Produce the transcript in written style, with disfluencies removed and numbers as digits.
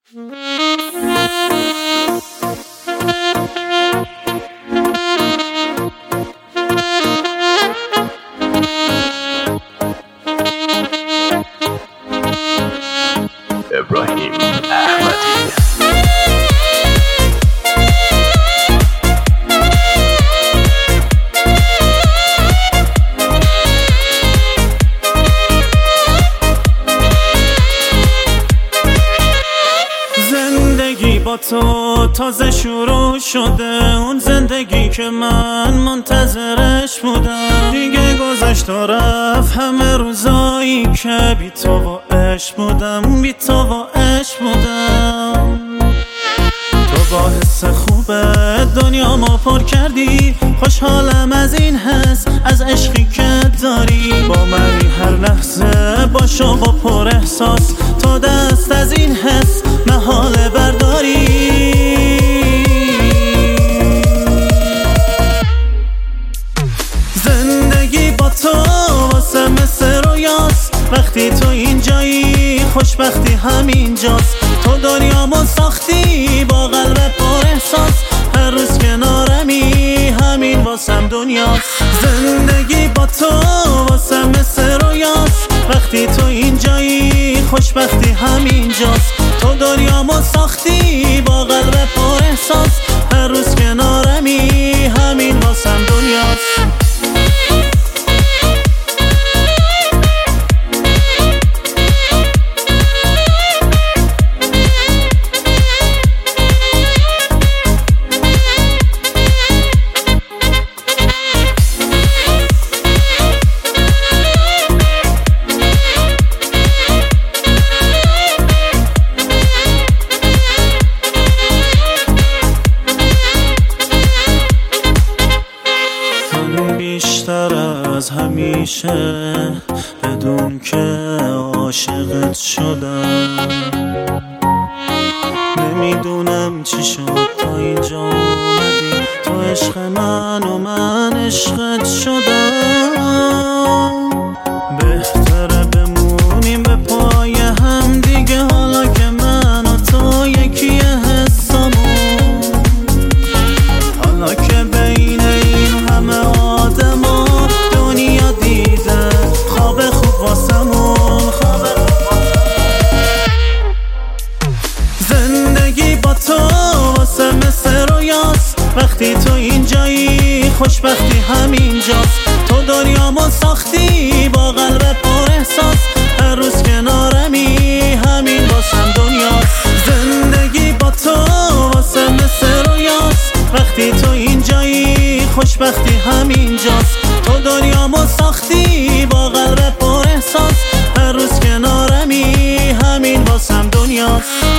ابراهیم احمدی. زندگی با تو تازه شروع شده، اون زندگی که من منتظرش بودم دیگه گذشت و رفت. همه روزایی که بی تو و عشق بودم، بی تو و عشق بودم. تو با حس خوبه دنیا ما پر کردی، خوشحالم از این حس، از عشقی که داری. با منی هر لحظه باش و با پر احساس، تو دست از این حس محاله برداری. زندگی با تو واسه مثل رویاست، وقتی تو اینجایی خوشبختی همینجاست. تو دنیامو ساختی با قلب پر احساس، هر روز کنارمی همین واسم دنیاست. زندگی با تو واسه مثل رویاست، وقتی تو اینجایی خوشبختی همینجاست. تو دنیامو ساختی با قلب پر احساس، هر روز کنارمی همین واسم دنیاست. بیشتر از همیشه بدون که عاشقت شدم، نمیدونم چی شد تا اینجا اومدی. تو عشق من و من عشقت شدم. بهتره بمونیم به پای هم دیگه، حالا که من و تو یکی حسامون. حالا که بین این همه آدم ها دنیا دیده خواب خوب واسمون. زندگی با تو واسه مثل رویاست، وقتی تو اینجایی خوشبختی همینجاست. تو دنیامو ساختی با قلب پر احساس، هر روز کنارمی همین واسم دنیاست. زندگی با تو واسه مثل رویاست، وقتی تو اینجایی خوشبختی همینجاست. تو دنیامو ساختی با قلب پر احساس، هر روز کنارمی همین واسم دنیاست.